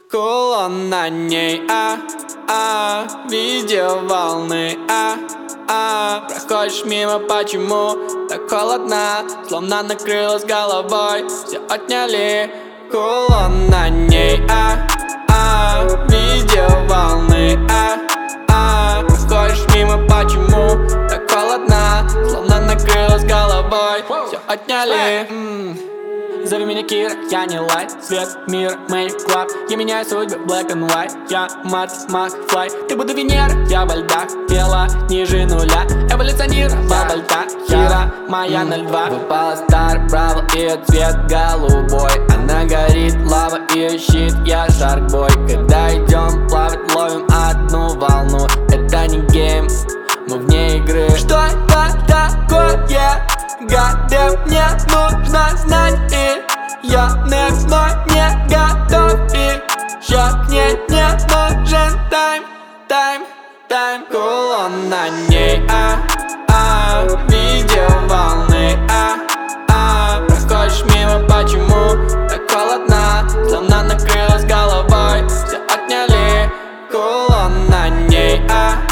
Кулон на ней, видео волны, проходишь мимо, почему так холодно, словно накрылась головой, все отняли. Кулон на ней, видео волны, проходишь мимо, почему так холодно, словно накрылась головой, все отняли. Зови меня Кира, я не лайт, свет, мир, Magic Club. Я меняю судьбы, black and white. Я Марс, Мак, Флай. Ты будто Венера, я во льдах. Тело ниже нуля, эволюционировал Бальта. Кира, моя 02. Выпала Star Bravo, ее цвет голубой. Она горит, лава, ее щит, я шаркбой. Когда идем плавать, ловим одну волну. Это не гейм, мы вне игры. Что это такое? Гаде, мне нужно знать, и я немного не готов, и счет мне не нужен. Тайм, кулон на ней, видео волны, проходишь мимо, почему так холодно, словно накрылась головой, все отняли. Кулон на ней,